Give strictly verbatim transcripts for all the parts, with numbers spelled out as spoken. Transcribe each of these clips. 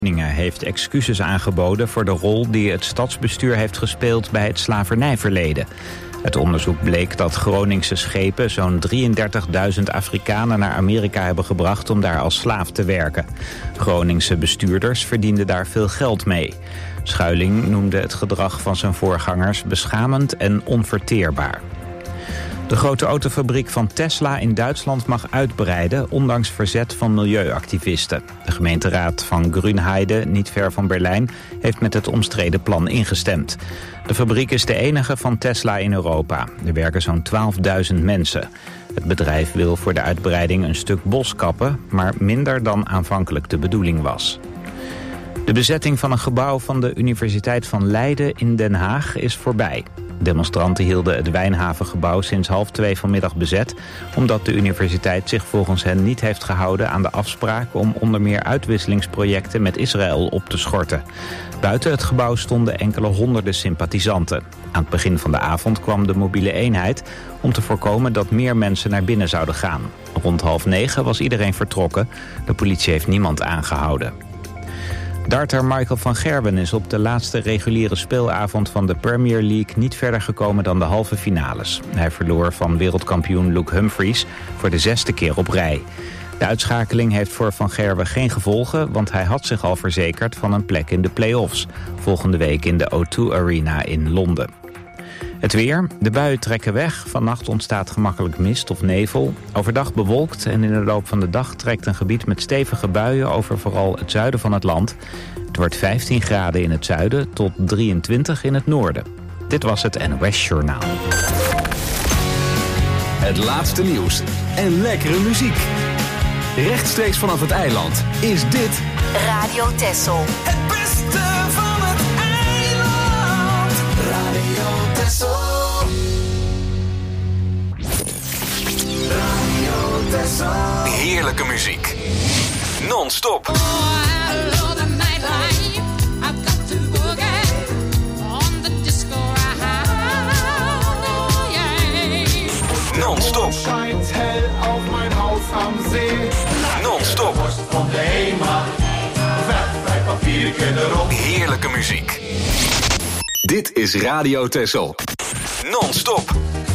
Groningen heeft excuses aangeboden voor de rol die het stadsbestuur heeft gespeeld bij het slavernijverleden. Het onderzoek bleek dat Groningse schepen zo'n drieëndertigduizend Afrikanen naar Amerika hebben gebracht om daar als slaaf te werken. Groningse bestuurders verdienden daar veel geld mee. Schuiling noemde het gedrag van zijn voorgangers beschamend en onverteerbaar. De grote autofabriek van Tesla in Duitsland mag uitbreiden, ondanks verzet van milieuactivisten. De gemeenteraad van Grünheide, niet ver van Berlijn, heeft met het omstreden plan ingestemd. De fabriek is de enige van Tesla in Europa. Er werken zo'n twaalfduizend mensen. Het bedrijf wil voor de uitbreiding een stuk bos kappen, maar minder dan aanvankelijk de bedoeling was. De bezetting van een gebouw van de Universiteit van Leiden in Den Haag is voorbij. Demonstranten hielden het Wijnhavengebouw sinds half twee vanmiddag bezet, omdat de universiteit zich volgens hen niet heeft gehouden aan de afspraak om onder meer uitwisselingsprojecten met Israël op te schorten. Buiten het gebouw stonden enkele honderden sympathisanten. Aan het begin van de avond kwam de mobiele eenheid om te voorkomen dat meer mensen naar binnen zouden gaan. Rond half negen was iedereen vertrokken. De politie heeft niemand aangehouden. Darter Michael van Gerwen is op de laatste reguliere speelavond van de Premier League niet verder gekomen dan de halve finales. Hij verloor van wereldkampioen Luke Humphries voor de zesde keer op rij. De uitschakeling heeft voor Van Gerwen geen gevolgen, want hij had zich al verzekerd van een plek in de play-offs. Volgende week in de O twee Arena in Londen. Het weer. De buien trekken weg. Vannacht ontstaat gemakkelijk mist of nevel. Overdag bewolkt en in de loop van de dag trekt een gebied met stevige buien over vooral het zuiden van het land. Het wordt vijftien graden in het zuiden tot drieëntwintig in het noorden. Dit was het N O S Journaal. Het laatste nieuws en lekkere muziek. Rechtstreeks vanaf het eiland is dit Radio Texel. Het beste van het eiland. Radio Texel. Radio Texel. heerlijke muziek. Non-stop. Oh, I love the nightlife. I've got to boogie on the disco ride. Non-stop. Scheint hell auf mein Haus am See. Non-stop. Worst van de HEMA. Vet, papiertje erop. Heerlijke muziek. Dit is Radio Texel. Non-stop.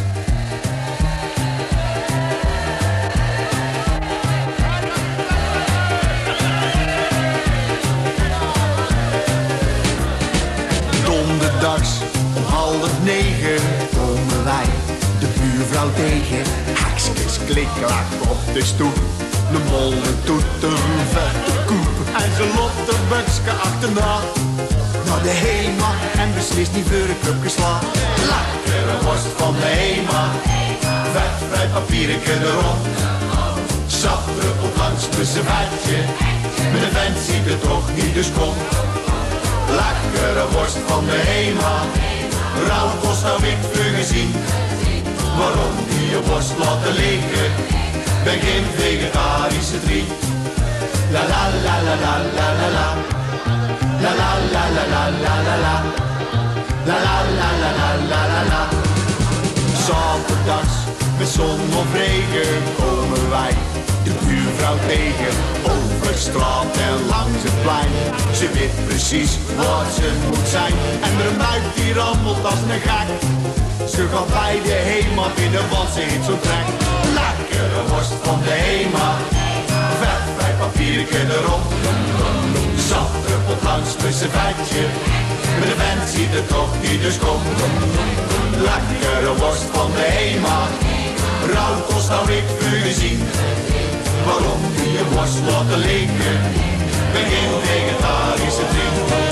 Donderdags om half negen komen wij de buurvrouw tegen. Haksjes klikklak op de stoep. De molen toet een vette koep. En ze loopt de bukske achterna naar de HEMA en beslist niet voor een club geslagen. Lekkere worst van de HEMA. Vet, vrij papiertje erop. Sap druppelt langs met zijn vetje. Met een vent ziet het toch niet, dus kom. Lekkere worst van de HEMA. Rauw kost nou ik voor gezien. Waarom die je worst laten liggen? Ben geen vegetarische triet. La la la la la la la la. La la la la la la la la. La la la la la la la la. Zaterdags met zon of regen komen wij de buurvrouw tegen. Over straat en langs het plein. Ze weet precies waar ze moet zijn. En er buik die rammelt als een gek. Ze gaat bij de HEMA binnen, want ze heeft zo'n trek. Lekkere worst van de HEMA. Vet, vrij papiertje erop. Zat druppelt langs met zijn vetje. Met de vent ziet het toch niet, dus kom. Lekkere worst van de HEMA. Rauw kost nou ik vuur gezien. Waarom die je worst laten liggen? Ben geen vegetarische vriend.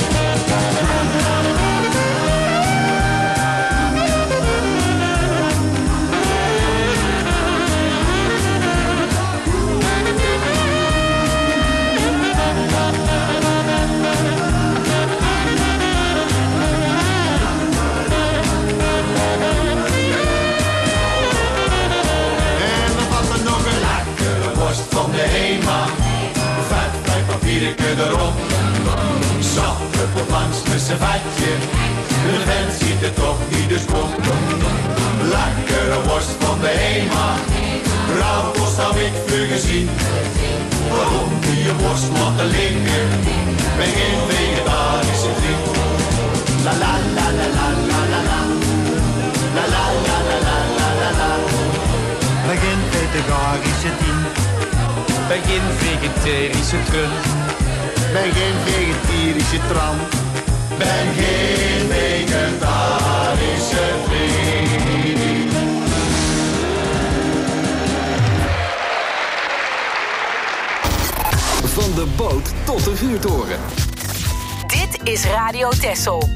Van de HEMA, vet, vrij papiertje erop. Zat druppelt langs met zijn vetje. De vent ziet het toch niet, dus kom. Lekkere worst van de HEMA. Rauw kost zou ik vluggen zien. Waarom kun je worst laten liggen? Ben geen vegetarische vriend. La la la la la la la la. La la la la la la la la. Ben geen vegetarische tien. Ben geen vegetarische trun. Ben geen vegetarische tram. Ben geen vegetarische vriend. Van de boot tot de vuurtoren. Dit is Radio Texel.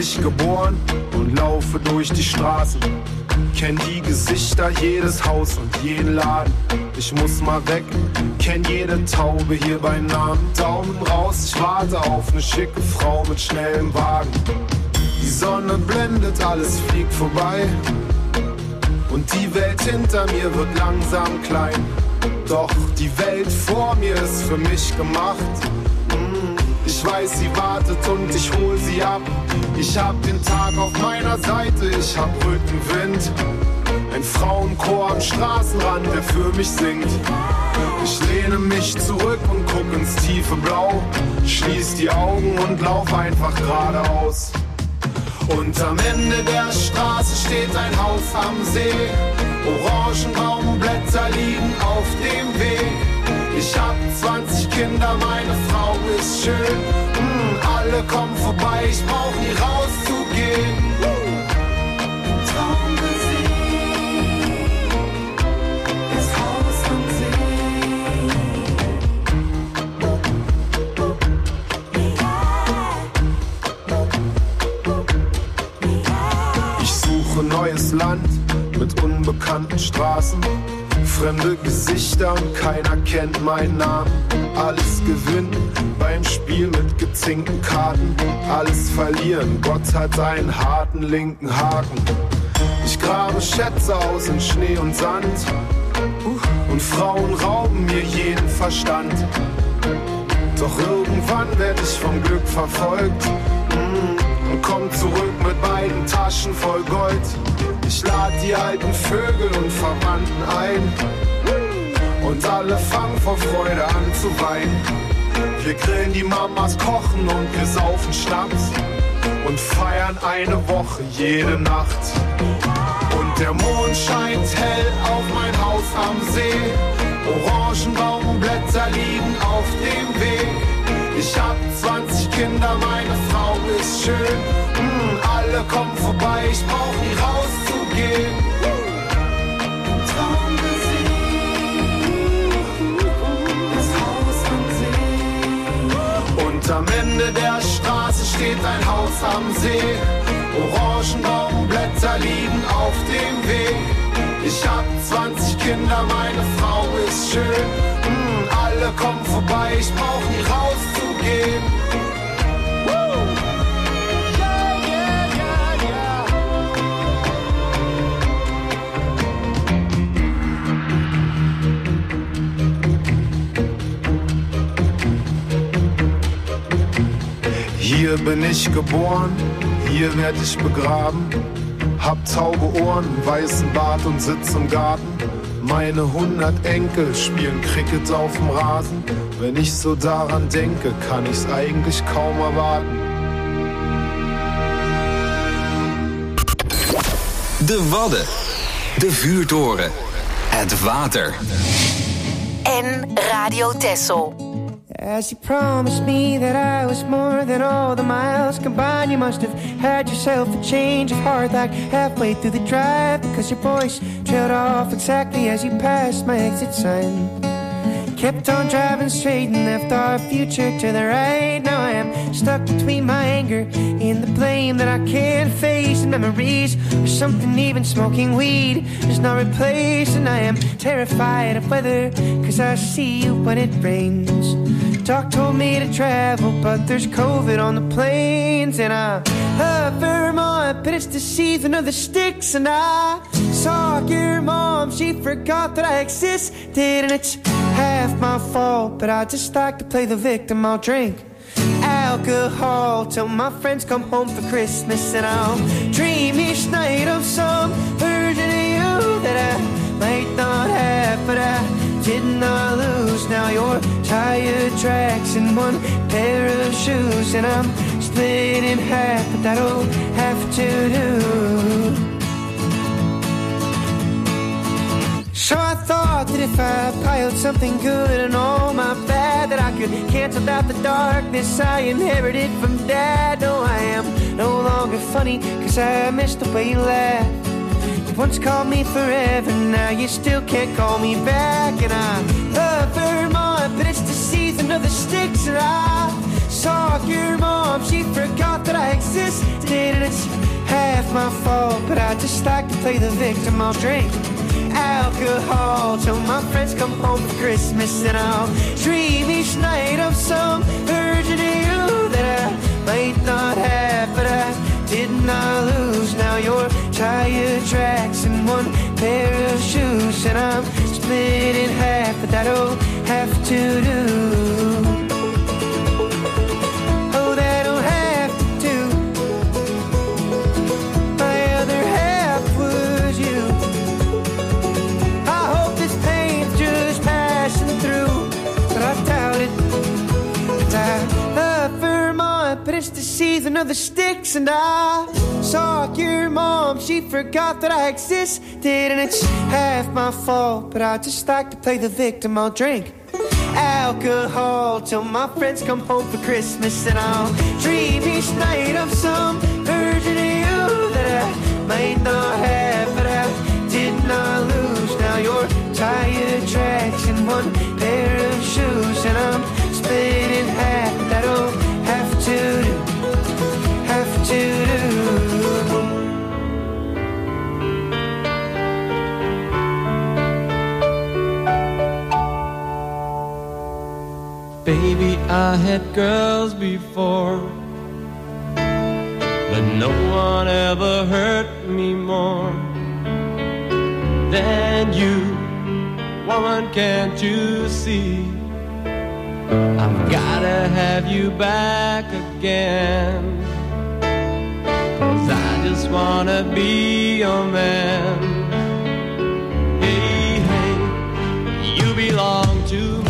ich geboren und laufe durch die Straßen. Kenn die Gesichter, jedes Haus und jeden Laden. Ich muss mal weg, kenn jede Taube hier bei Namen. Daumen raus, ich warte auf ne schicke Frau mit schnellem Wagen. Die Sonne blendet, alles fliegt vorbei. Und die Welt hinter mir wird langsam klein. Doch die Welt vor mir ist für mich gemacht. Ich weiß, sie wartet und ich hol sie ab. Ich hab den Tag auf meiner Seite, ich hab Rückenwind. Ein Frauenchor am Straßenrand, der für mich singt. Ich lehne mich zurück und guck ins tiefe Blau. Schließ die Augen und lauf einfach geradeaus. Und am Ende der Straße steht ein Haus am See. Orangenbaumblätter liegen auf dem Weg. Ich hab zwanzig Kinder, meine Frau ist schön. Mm, alle kommen vorbei, ich brauch nie rauszugehen. Traummusik, das Haus am See. Ich suche neues Land mit unbekannten Straßen. Fremde Gesichter und keiner kennt meinen Namen. Alles gewinnen beim Spiel mit gezinkten Karten. Alles verlieren, Gott hat einen harten linken Haken. Ich grabe Schätze aus in Schnee und Sand. Und Frauen rauben mir jeden Verstand. Doch irgendwann werd ich vom Glück verfolgt. Und komm zurück mit beiden Taschen voll Gold. Ich lad die alten Vögel und Verwandten ein. Und alle fangen vor Freude an zu weinen. Wir grillen, die Mamas kochen und wir saufen Schnaps. Und feiern eine Woche jede Nacht. Und der Mond scheint hell auf mein Haus am See. Orangenbaumblätter liegen auf dem Weg. Ich hab zwanzig Kinder, meine Frau ist schön. Mm, alle kommen vorbei, ich brauch nie rauszugehen. Traummusik, das Haus am See. Und am Ende der Straße steht ein Haus am See. Orangenbaumblätter liegen auf dem Weg. Ich hab zwanzig Kinder, meine Frau ist schön. Mm, alle kommen vorbei, ich brauch nie rauszugehen. Hier bin ich geboren, hier werd ich begraben. Hab taube Ohren, weißen Bart und sitz im Garten. Meine hundert Enkel spielen Cricket auf dem Rasen. Wenn ich so daran denke, kann ich's eigentlich kaum erwarten. De Wadden, de vuurtoren, het water. En Radio Texel. As you promised me that I was more than all the miles combined, you must have had yourself a change of heart like halfway through the drive, because your voice trailed off exactly as you passed my exit sign. Kept on driving straight and left our future to the right. Now I am stuck between my anger and the blame that I can't face, and memories or something even smoking weed does not replace. And I am terrified of weather, cause I see you when it rains. Doc told me to travel, but there's COVID on the planes. And I love Vermont, but it's the season of the sticks. And I saw your mom, she forgot that I existed. And it's half my fault, but I just like to play the victim. I'll drink alcohol till my friends come home for Christmas. And I'll dream each night of some version of you that I might not have, but I did not lose. Now your tire tracks in one pair of shoes, and I'm split in half, but that'll have to do. So I thought that if I piled something good and all my bad, that I could cancel out the darkness I inherited from Dad. No, I am no longer funny, cause I missed the way you laughed. You once called me forever, now you still can't call me back. And I love Vermont, but it's the season of the sticks. And I saw your mom, she forgot that I existed. I just like to play the victim. I'll drink alcohol till my friends come home for Christmas, and I'll dream each night of some version of you that I might not have, but I did not lose. Now you're tired tracks and one pair of shoes, and I'm split in half, but that'll have to do. Oh, that'll have to do. My other half was you. I hope this pain's just passing through, but I doubt it. And I love Vermont, but it's the season of the sticks, and I saw your mom, she forgot that I existed, and it's half my fault, but I just like to play the victim. I'll drink alcohol till my friends come home for Christmas, and I'll dream each night of some version of you that I might not have, but I did not lose. Now you're tired tracks and one pair of shoes, and I'm split in half. That'll have to do, have to do. Baby, I had girls before, but no one ever hurt me more than you. Woman, can't you see? I've gotta have you back again, 'cause I just wanna be your man. Hey, hey, you belong to me.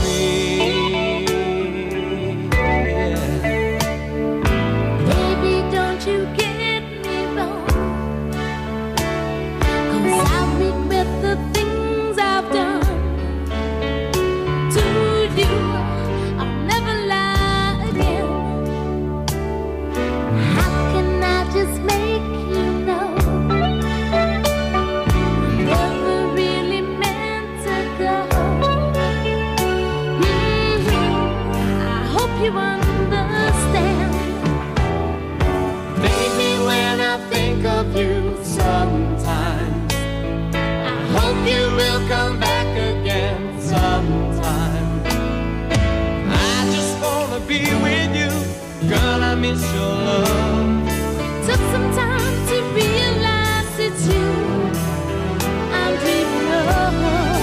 Miss your love. Took some time to realize it's you I'm dreaming of.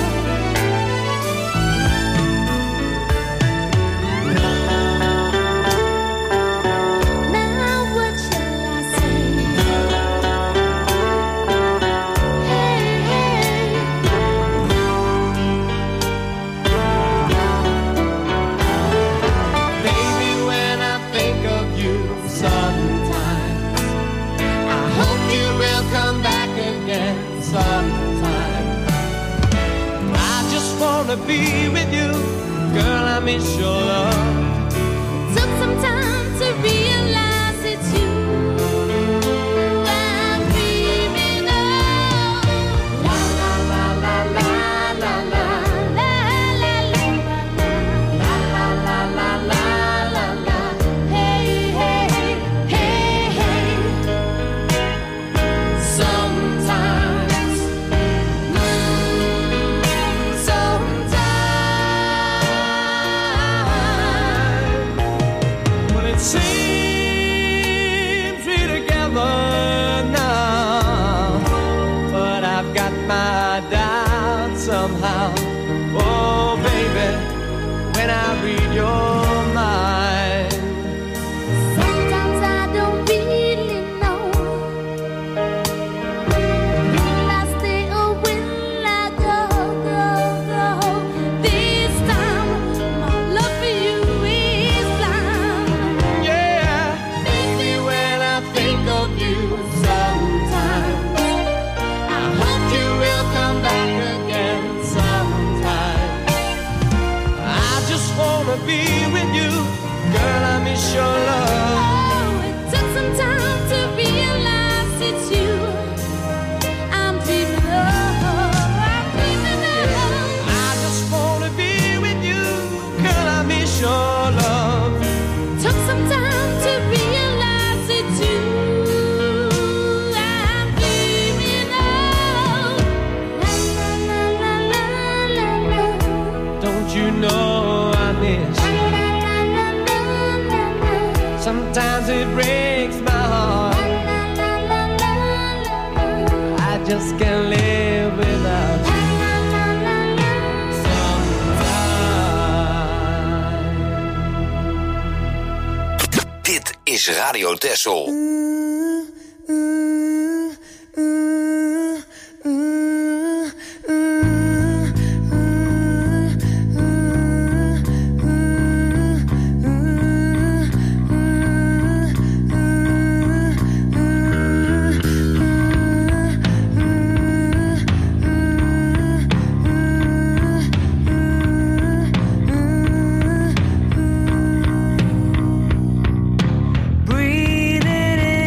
Now what shall I say? Hey, hey. Baby, when I think of you sometimes, I hope you will come back again sometime. I just wanna be with you, girl, I miss your love. Took some time to realize it's you I'm dreaming of. La la la la la la la la la la la la la la la la la. Hey hey hey hey. Sometimes, sometimes. Well, it seems we're together now, but I've got my doubts somehow. Oh, baby, when I read your mind, Sometimes I don't really know. Will I stay or will I go, go, go? This time my love for you is blind. yeah. Baby, when I think of you sometimes, I hope you will come back again sometime. I just wanna be with you, girl, I miss your love. Oh, it took some time to realize it's you I'm dreaming of. I'm dreaming of. I just wanna be with you, girl, I miss your love. Took some time to realize it's you I'm dreaming don't you know I miss? Sometimes it breaks my heart. I just can't live without you. Dit is Radio Texel. Breathing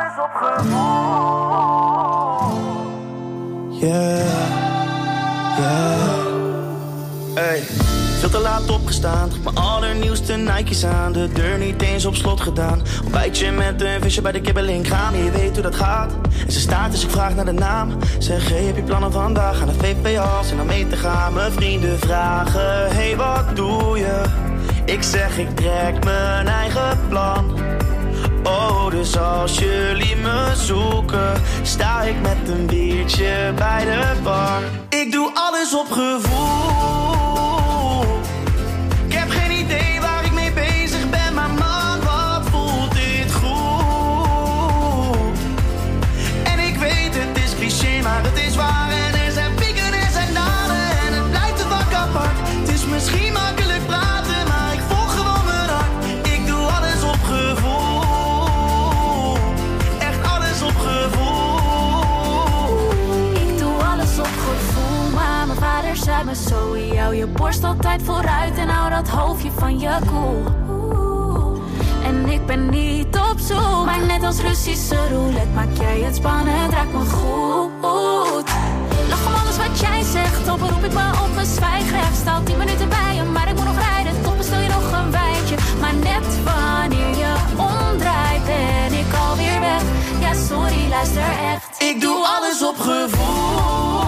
alles op gevoel. Yeah, yeah. Hey, veel te laat opgestaan. Mijn allernieuwste Nike's aan. De deur niet eens op slot gedaan. Ontbijtje met een visje bij de kibbeling gaan. Je weet hoe dat gaat. En ze staat dus ik vraag naar de naam. Zeg, hey, heb je plannen vandaag? Aan de V P als en om mee te gaan. Mijn vrienden vragen, hey, wat doe je? Ik zeg, ik trek mijn eigen plan. Oh, dus als jullie me zoeken, sta ik met een biertje bij de bar. Ik doe alles op gevoel. Ik heb geen idee waar ik mee bezig ben, maar man, wat voelt dit goed. En ik weet, het is cliché, maar het is waar. En er zijn pieken en er zijn dalen en het blijft een vak apart. Het is misschien makkelijk praten, maar ik volg gewoon mijn hart. Ik doe alles op gevoel. Zei me zo, jou je borst altijd vooruit en hou dat hoofdje van je koel. Cool. En ik ben niet op zoek, maar net als Russische roulette maak jij het spannend, raak me goed. Lach om alles wat jij zegt, op roep ik me op mijn zwijgrecht. Sta al tien minuten bij je, maar ik moet nog rijden. Toch bestel je nog een wijntje, maar net wanneer je omdraait ben ik alweer weg. Ja sorry, luister echt. Ik doe alles op gevoel.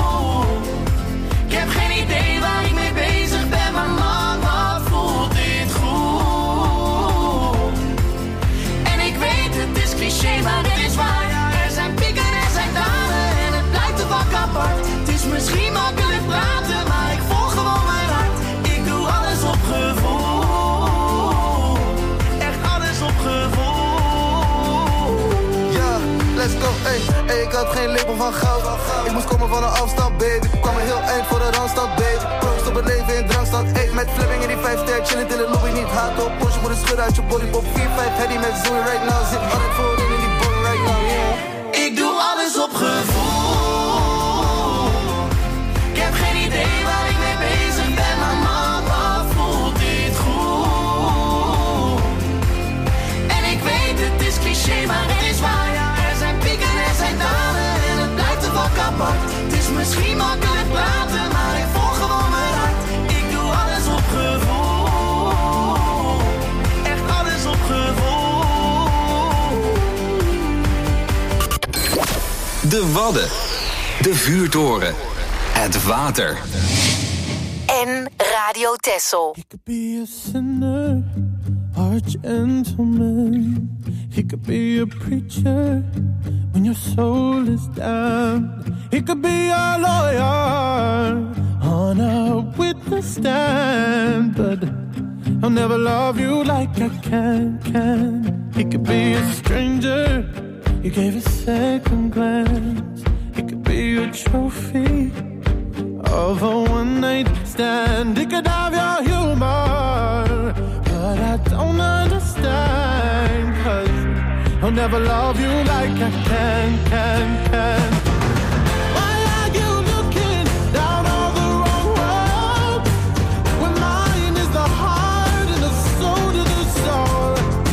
Ik heb geen idee waar ik mee bezig ben, maar man, wat voelt dit goed. En ik weet, het is cliché, maar het is waar. Er zijn pieken en er zijn dalen en het blijft een vak apart. Het is misschien makkelijk praten, maar ik volg gewoon mijn hart. Ik doe alles op gevoel. Echt alles op gevoel. Ja, let's go, ey, ey, ik had geen label van goud. Ik moest komen van een afstand, baby. Ik kwam een heel eind voor de randstad, baby. Proost op het leven in drankstad, ey. Met flipping in die vijf ster, chillend in de lobby. Niet haat op, Porsche voor de schudden uit je bodybop. vier vijf heady met Zoe right now. Zit altijd voorin in die bong right now, yeah. Ik doe alles op gevoel. Ik heb geen idee waar ik mee bezig ben, maar man, wat voelt dit goed. En ik weet, het is cliché, maar het is waar. Er zijn pieken en er zijn dalen en het blijft een vak apart. Het is misschien makkelijk praten, maar ik volg gewoon mijn hart. Ik doe alles op gevoel. Echt alles op gevoel. De Wadden. De Vuurtoren. Het water. En Radio Texel. He could be a sinner or a gentleman. He could be a preacher when your soul is down. He could be a lawyer on a witness stand, but I'll never love you like I can, can. He could be a stranger you gave a second glance. He could be a trophy of a one-night stand. He could have your humor, but I don't understand, 'cause I'll never love you like I can, can, can. Why are you looking down on the wrong road, when mine is the heart and the soul to the soul?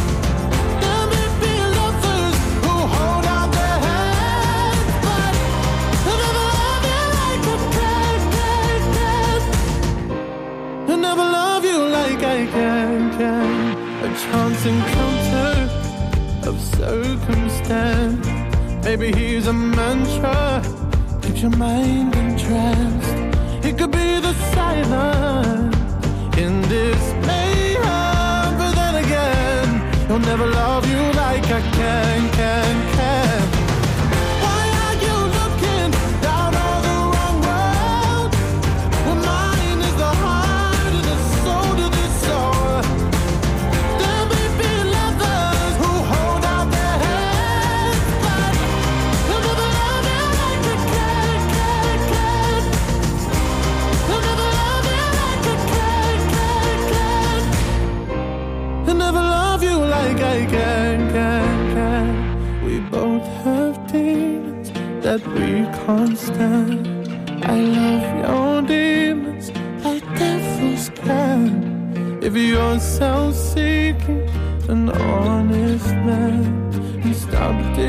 There may be lovers who hold out their hands, but I'll never love you like I can, can, can. I'll never love you like I can, can. A chance encounter of circumstance. Maybe he's a mantra, keeps your mind entranced. He could be the silence in this mayhem, but then again, he'll never love you like I can, can, can. Why are you looking down on the wrong road, when mine is the heart and the soul to the soul? There may be lovers who hold out their hands, but they'll never love you like I can, can, can. They'll never love you like I can, can, can. They'll never love you like I can, can, can. We both have demons that we can't stand. I love your demons like devils can. If you're self-seeking, an honest man, and stop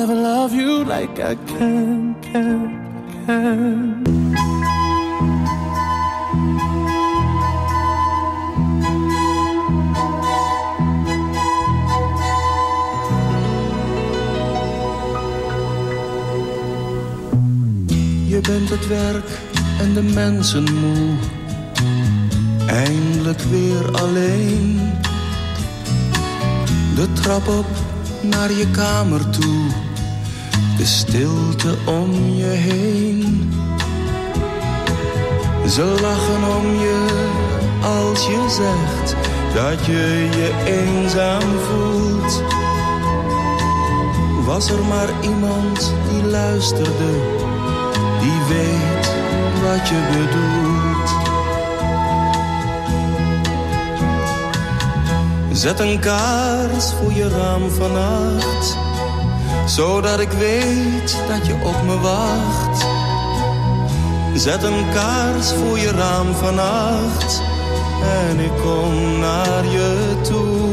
never love you like I can, can, can. Je bent het werk en de mensen moe. Eindelijk weer alleen. De trap op naar je kamer toe. De stilte om je heen. Ze lachen om je als je zegt dat je je eenzaam voelt. Was er maar iemand die luisterde, die weet wat je bedoelt. Zet een kaars voor je raam vannacht, zodat ik weet dat je op me wacht. Zet een kaars voor je raam vannacht en ik kom naar je toe.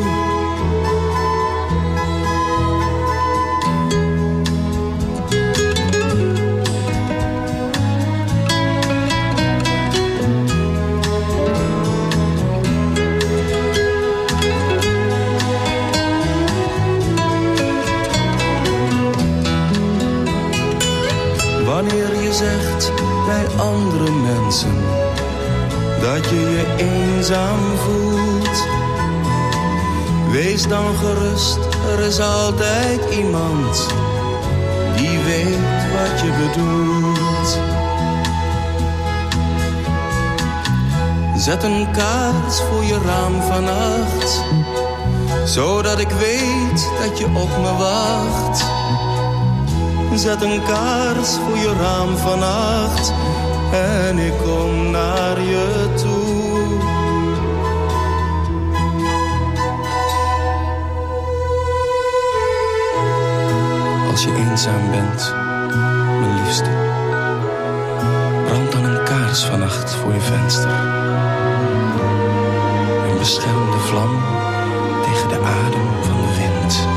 Wanneer je zegt bij andere mensen dat je je eenzaam voelt, wees dan gerust, er is altijd iemand die weet wat je bedoelt. Zet een kaars voor je raam vannacht, zodat ik weet dat je op me wacht. Zet een kaars voor je raam vannacht en ik kom naar je toe. Als je eenzaam bent, mijn liefste, brand dan een kaars vannacht voor je venster. Een beschermende vlam tegen de adem van de wind.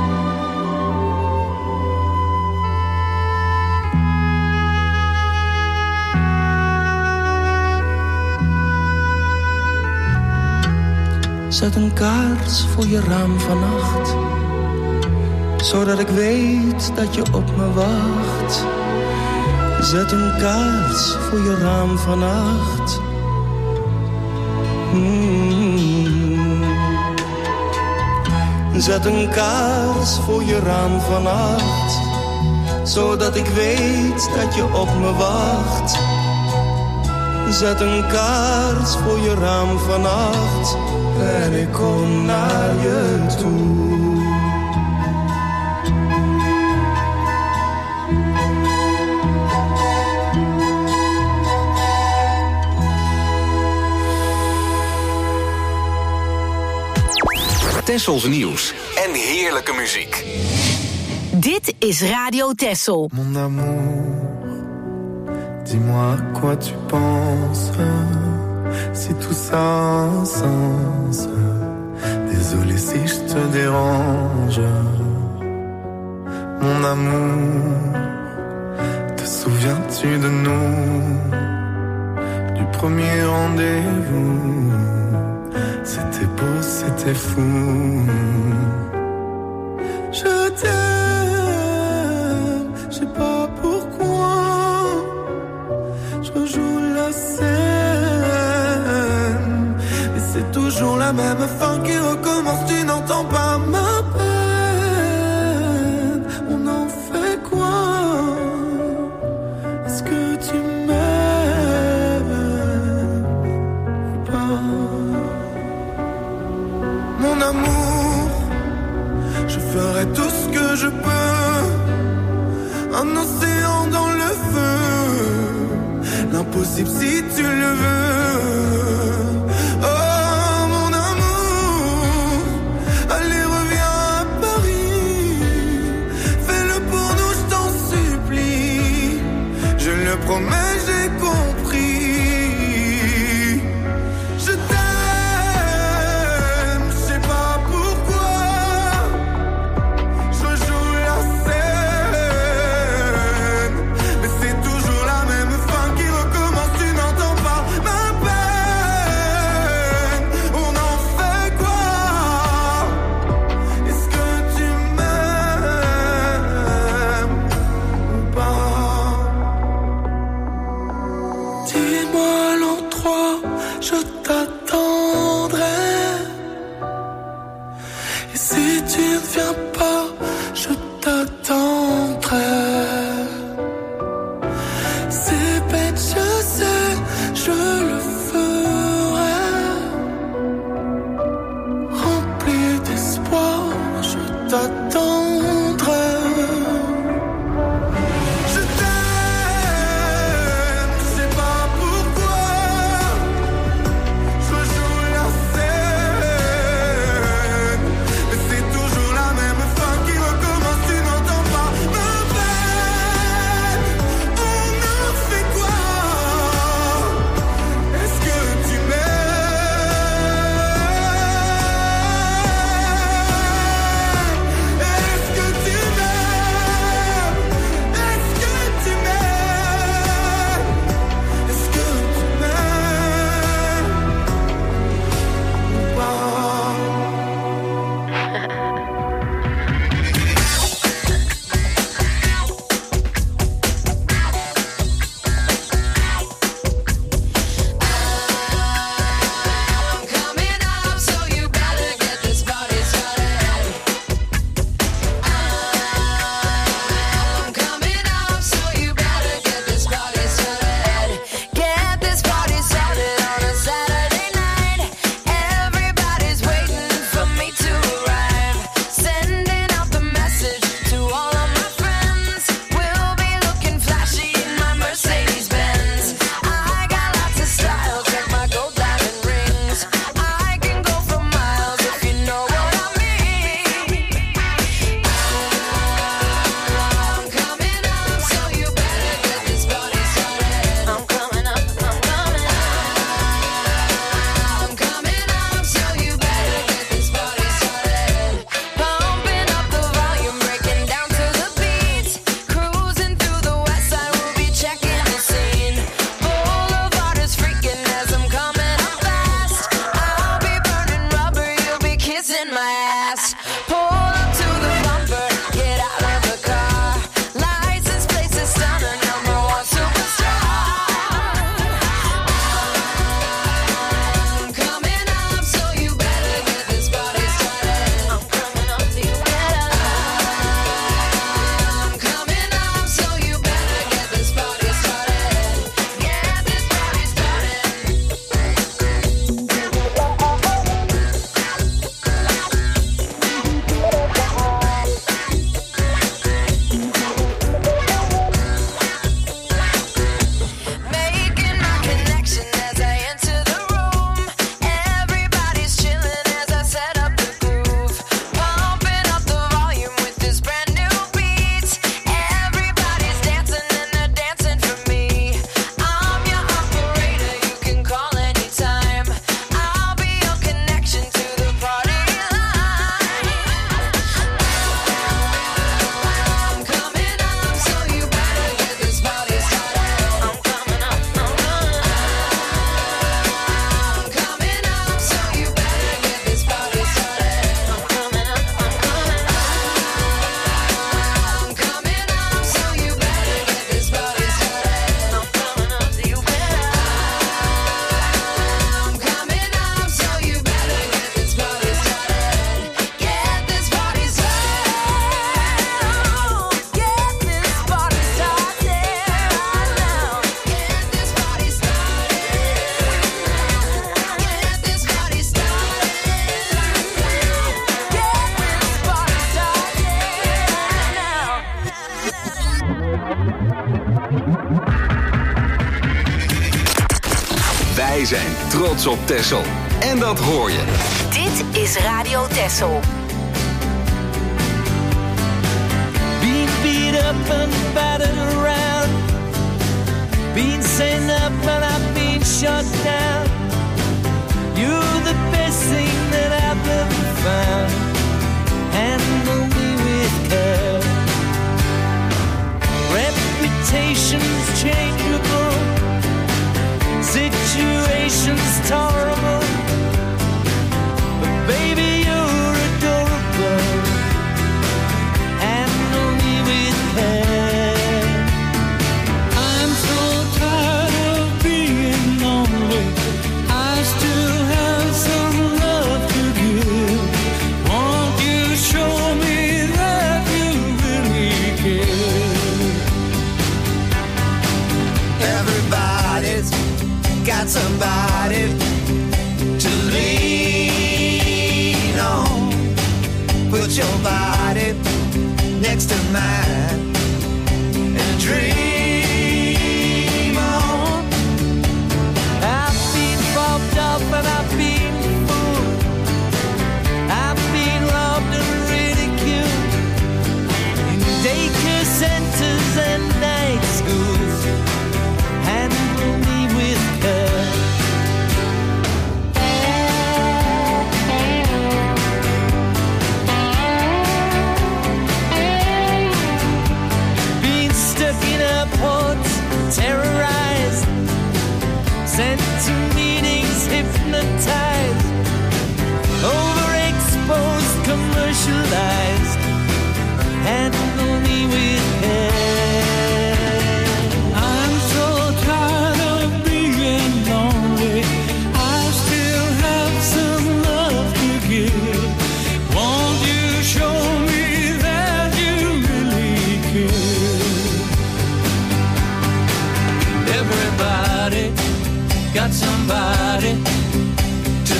Zet een kaars voor je raam vannacht, zodat ik weet dat je op me wacht. Zet een kaars voor je raam vannacht. Mm. Zet een kaars voor je raam vannacht, zodat ik weet dat je op me wacht. Zet een kaars voor je raam vannacht en ik kom naar je toe. Tessels nieuws en heerlijke muziek. Dit is Radio Tessel. Mon amour, dis-moi à quoi tu penses. Si tout ça a un sens. Désolé si je te dérange. Mon amour, te souviens-tu de nous? Du premier rendez-vous. C'était beau, c'était fou. Je t'aime, je sais pas pourquoi. Je rejoue la scène, mais c'est toujours la même fin qui recommence. Tu n'entends pas ma peine. On en fait quoi? Est-ce que tu m'aimes ou pas? Mon amour, je ferai tout ce que je peux. Un océan dans le feu, l'impossible si tu le veux. Oh mon amour, allez reviens à Paris. Fais-le pour nous, je t'en supplie. Je le promets, j'ai compris. Je t'aime, je sais pas pourquoi. Je joue la scène. Et si tu ne viens pas, je t'attendrai. C'est bête, je sais, je le ferai. Rempli d'espoir, je t'attendrai. Je t'aime, je sais pas pourquoi. Je joue la scène, mais c'est toujours la même fin qui recommence. Tu n'entends pas ma peine. On a fait quoi? Est-ce que tu m'aimes? Est-ce que tu m'aimes? Est-ce que tu m'aimes? Est-ce que tu m'aimes? Ou pas? Coming up, so you better get this party started. I'm coming up, so you better get this party started. Get this party started on a Saturday night. Everybody's waiting for me to arrive. Sending out the message to all of my friends. We'll be looking flashy in my Mercedes Benz. I got lots of style, check my gold diamond rings. I can go for miles if you know what I mean. I'm coming up, so you better get this party started. I'm coming up, I'm coming up. I'm coming up, so you better get this party started. Pumping up the volume, breaking down to the beat. Cruising through the west side, we'll be checking the scene. Boulevard is freaking as I'm coming up fast. I'll be burning rubber, you'll be kissing my ass. Pull up to the bumper, get out of the car. License plate is stunning, number one superstar. I'm coming up, so you better get this party started. I'm coming up, so you better. I'm coming up, so you better get this party started. Get this party started. Making my connection as I enter the room. Everybody's chilling as I set up the groove. Pumping up the volume with this brand new beat. Everybody's dancing and they're dancing for me. I'm your operator, you can call anytime. I'll be your connection to the party line. I'm coming up, so you better get this party started. I'm coming up, I'm coming up. I'm coming up, so you better get this party started. I'm coming up, I'm coming up. I'm coming up, so you better get this party started. I'm coming up, so you better. I'm coming up, so you better get this party started. Get this party started. Get this party started right now. Get this party started. Get this party started. Wij zijn trots op Texel. En dat hoor je. Dit is Radio Texel. Being beat up and battered around, being sent up and I've been shut down. You're the best thing that I've ever found. Handle me with care. Reputation's changeable, situation's tolerable, but baby you're adorable. Handle me with care. I'm so tired of being lonely. I still have some love to give. Put your body next to mine and dream on. I've been bumped up and I've been fooled. I've been robbed and ridiculed in daycare centers and night schools. Handle me with care. Been stuck in airports, terrorized, sent to meetings, hypnotized, overexposed, commercialized. Handle me with care. I'm so tired of being lonely. I still have some love to give. Won't you show me that you really care? Everybody got somebody to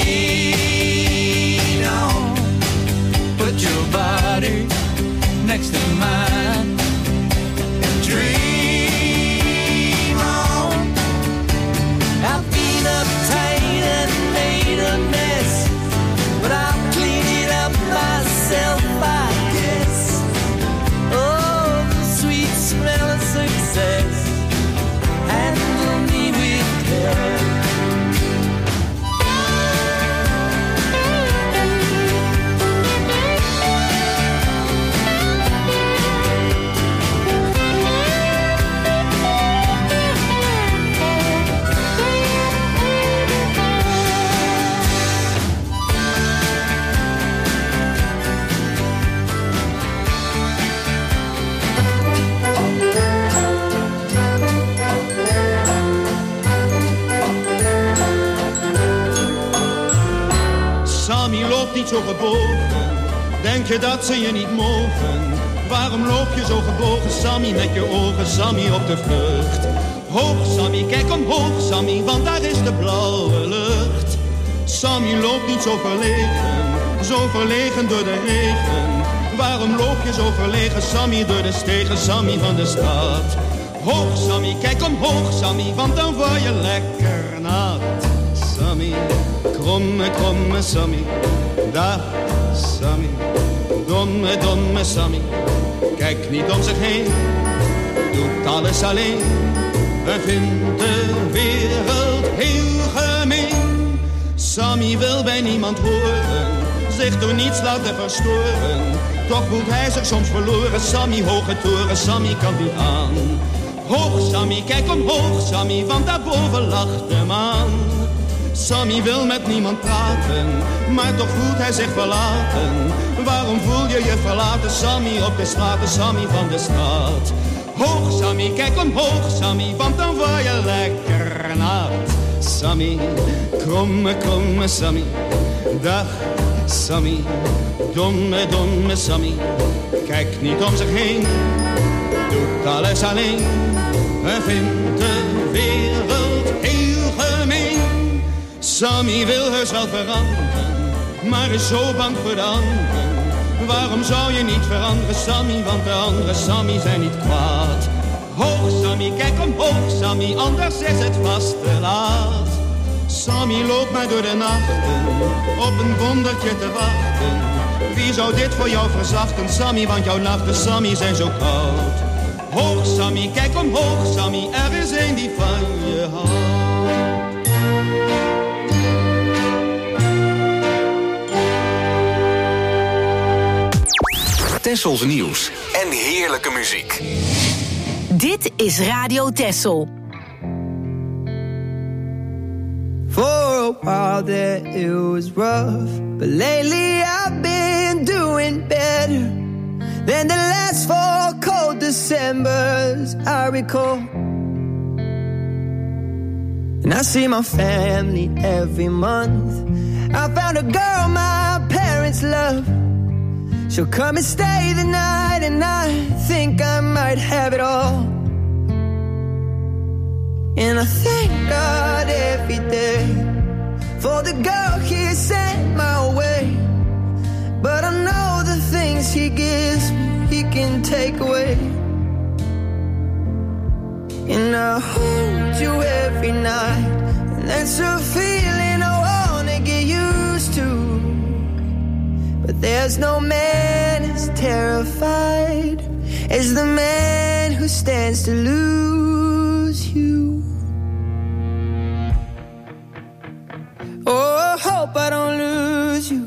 lean on. Put your body next to mine and dream on. I've been uptight and made a mess, but I'll clean it up myself, I guess. Oh, the sweet smell of success. Handle me with care. Sammy loopt niet zo gebogen, denk je dat ze je niet mogen? Waarom loop je zo gebogen, Sammy, met je ogen, Sammy, op de vlucht? Hoog, Sammy, kijk omhoog, Sammy, want daar is de blauwe lucht. Sammy loopt niet zo verlegen, zo verlegen door de regen. Waarom loop je zo verlegen, Sammy, door de stegen, Sammy, van de stad? Hoog, Sammy, kijk omhoog, Sammy, want dan word je lekker nat. Sammy, kromme, kromme Sammy, dag Sammy, domme, domme Sammy. Kijk niet om zich heen, doet alles alleen en vindt de wereld heel gemeen. Sammy wil bij niemand horen, zich door niets laten verstoren. Toch voelt hij zich soms verloren, Sammy, hoge toren, Sammy kan niet aan. Hoog Sammy, kijk omhoog Sammy, want daarboven lacht de maan. Sammy wil met niemand praten, maar toch voelt hij zich verlaten. Waarom voel je je verlaten, Sammy, op de straten, Sammy van de stad? Hoog Sammy, kijk omhoog Sammy, want dan word je lekker nat. Sammy, kromme, kromme Sammy, dag Sammy, domme, domme Sammy. Kijkt niet om zich heen, doet alles alleen en vindt de wereld heel gemeen. Sammy wil heus wel veranderen, maar is zo bang voor de anderen. Waarom zou je niet veranderen, Sammy, want de andere Sammy zijn niet kwaad. Hoog Sammy, kijk omhoog Sammy, anders is het vast te laat. Sammy loopt maar door de nachten, op een wondertje te wachten. Wie zou dit voor jou verzachten, Sammy, want jouw nachten, Sammy, zijn zo koud. Hoog Sammy, kijk omhoog Sammy, er is een die van je houdt. Tessels nieuws en heerlijke muziek. Dit is Radio Tessel. For a while there it was rough, but lately I've been doing better than the last four cold Decembers I recall. And I see my family every month. I found a girl my parents love. She'll come and stay the night, and I think I might have it all. And I thank God every day for the girl He sent my way. But I know can take away. And I hold you every night, and that's a feeling I wanna get used to. But there's no man as terrified as the man who stands to lose you. Oh, I hope I don't lose you.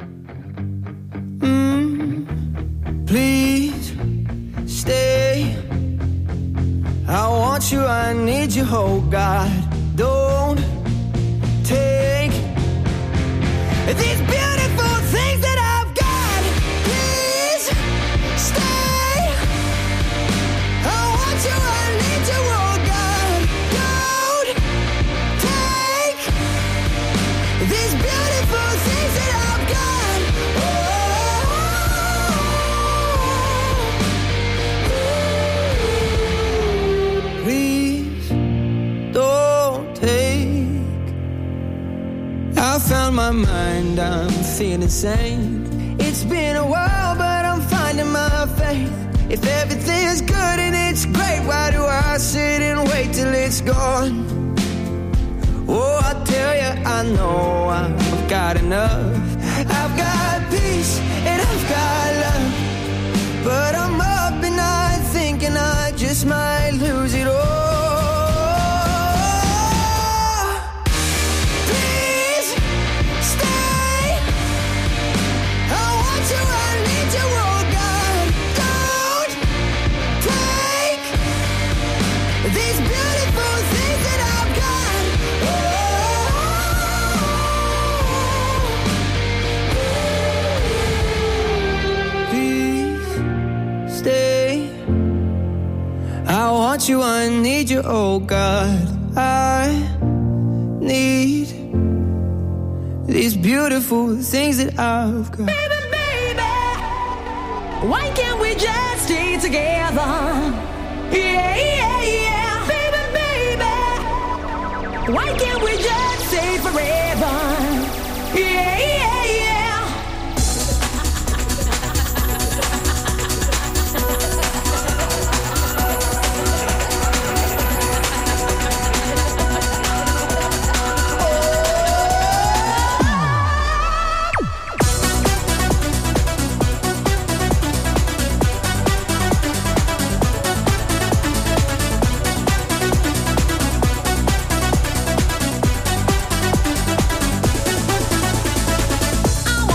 Mm, please stay. I want you, I need you, oh God. Don't take these beautiful things that I've got. Please stay. I want you, I need you, oh God. Don't take these beautiful things that I've got. Oh, please don't take. I found my mind, I'm feeling sane. It's been a while, but I'm finding my faith. If everything's good and it's great, why do I sit and wait till it's gone? Oh, I tell you, I know I've got enough. I've got peace and I've got love, but I'm up and I thinking I just might lose it all. Please stay. I want you, I need you, oh God. Don't take these beautiful things that I've got. Please stay. I want you, I need you, oh God. I need these beautiful things that I've got. Baby, baby, why can't we just stay together? Yeah, yeah, yeah. Baby, baby, why can't we just stay forever? Yeah, yeah, yeah. I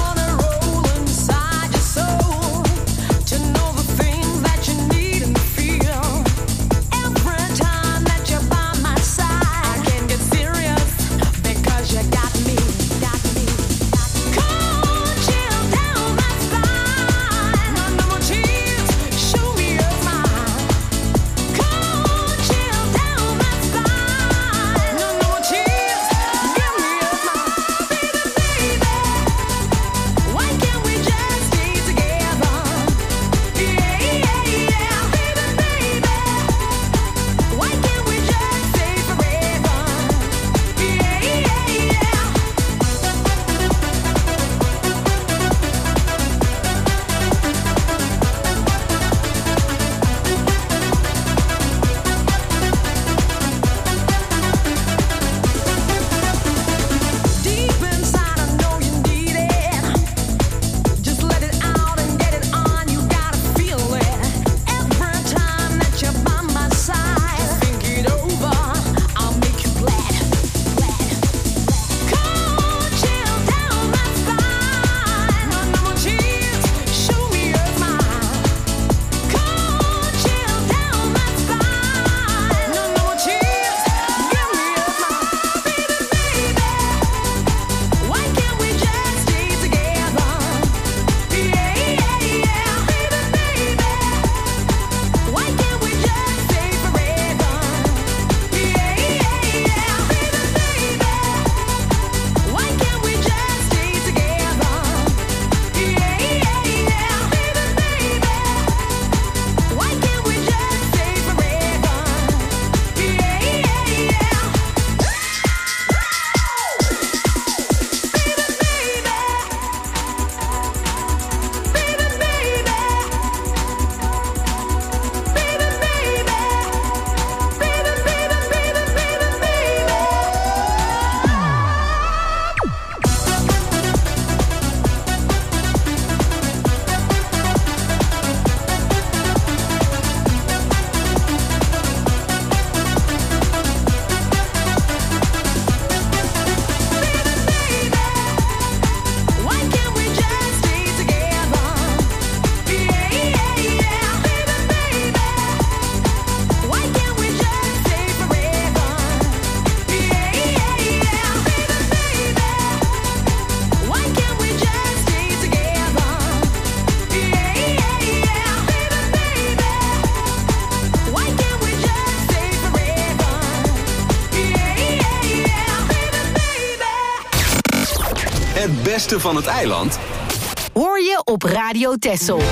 beste van het eiland hoor je op Radio Texel.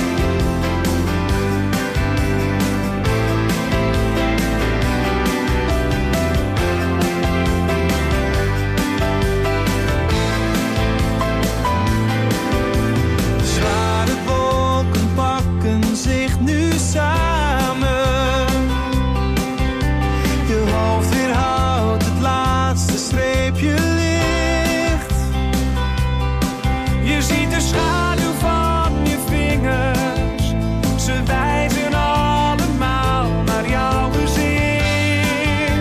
Zware wolken pakken zich nu samen. Je hoofd weerhoudt het laatste streepje licht. Je ziet de schaduw van je vingers. Ze wijzen allemaal naar jouw gezicht.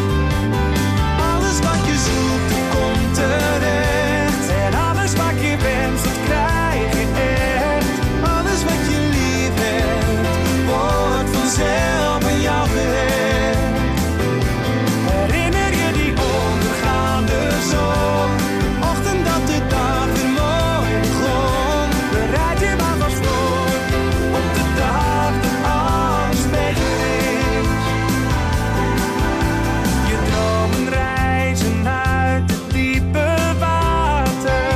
Alles wat je zoekt, komt terecht. En alles wat je wenst, dat krijg je echt. Alles wat je lief hebt, wordt vanzelf aan jou gehecht. Herinner je die ondergaande zon? Ochtend dat de dag weer mooi begon. Bereid je maar vast voor op de dag dat alles beter is. Je dromen reizen uit het diepe water.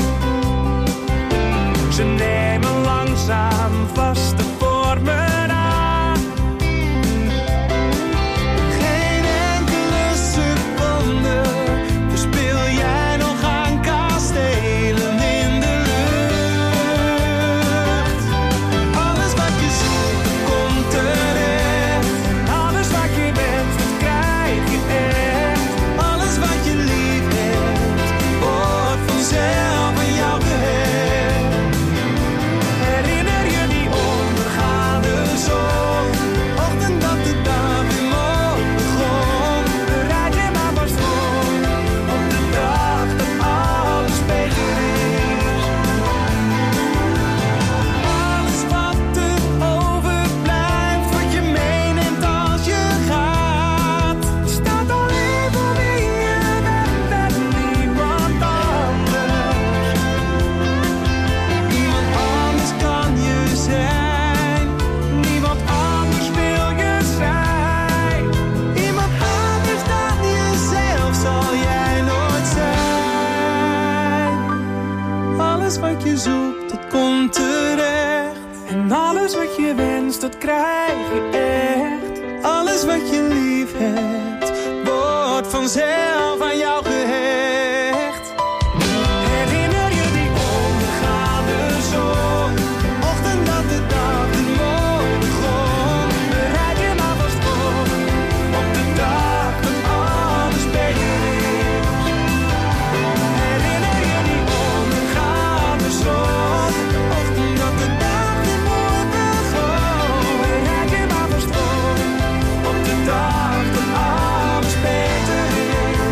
Ze nemen langzaam vaste vormen aan. Geen enkele seconde verspil jij nog aan kastelen in de lucht. Alles wat je zoekt, komt terecht. Alles wat je wenst, dat krijg je echt. Alles wat je lief hebt, wordt vanzelf aan jou gehecht. Herinner je die ondergaande zon? Ochtend dat de dag weer mooi begon. Bereid je maar vast voor op de dag dat alles beter is. Alles wat er overblijft, wat je meeneemt als je gaat, staat alleen voor wie je bent en niemand anders. Niemand anders kan je zijn. Niemand anders wil je zijn. Iemand anders dan jezelf zal jij nooit zijn. Alles wat je zoekt, dat komt terecht. En alles wat je wenst, dat krijg je echt. Alles wat je lief hebt, wordt vanzelf aan jou gehecht. Herinner je die ondergaande zon? Ochtend dat de dag weer mooi begon. Bereid je maar vast voor op de dag dat alles beter is. Herinner je die ondergaande zon? Ochtend dat de dag weer mooi begon. Bereid je maar vast voor op de dag dat alles beter is.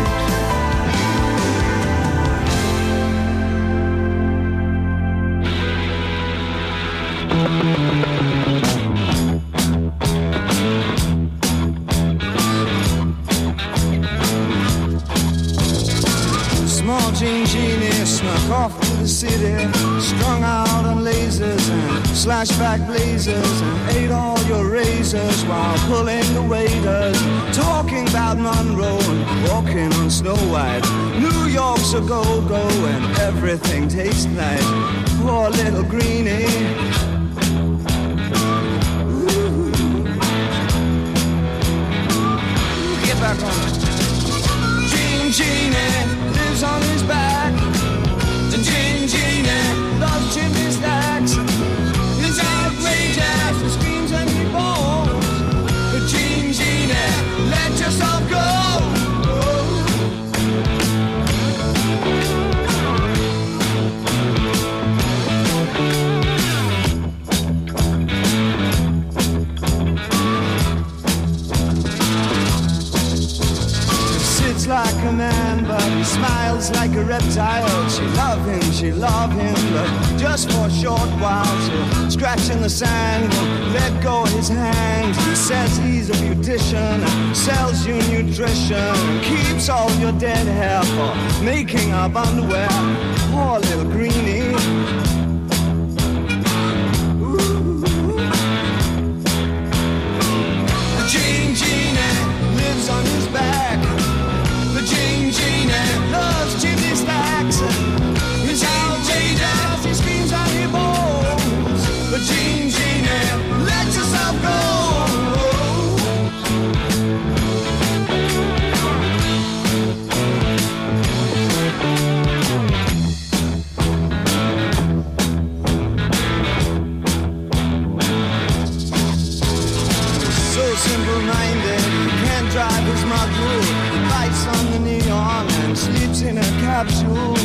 Small Jean Genie snuck off to the city, strung out on lasers and slashback blazers, and ate all your razors while pulling the waiters, talking about Monroe and walking on Snow White. New York's a go-go and everything tastes nice. Poor little greenie. Ooh. Get back on it. Jean Genie lives on his back. The Jean Genie loves chimney stacks. He's outrageous, he screams and he falls. The Jean Genie, let yourself go. Sits like a man, but he smiles like a reptile. She love him, she love him, but just for a short while. She'll scratch in the sand, won't let go of his hand. He says he's a beautician, and sells you nutrition, and keeps all your dead hair for making up underwear. Poor little greenie. Ooh. The Jean Genie lives on his back. The Jean Genie loves chimney stacks. His capsule.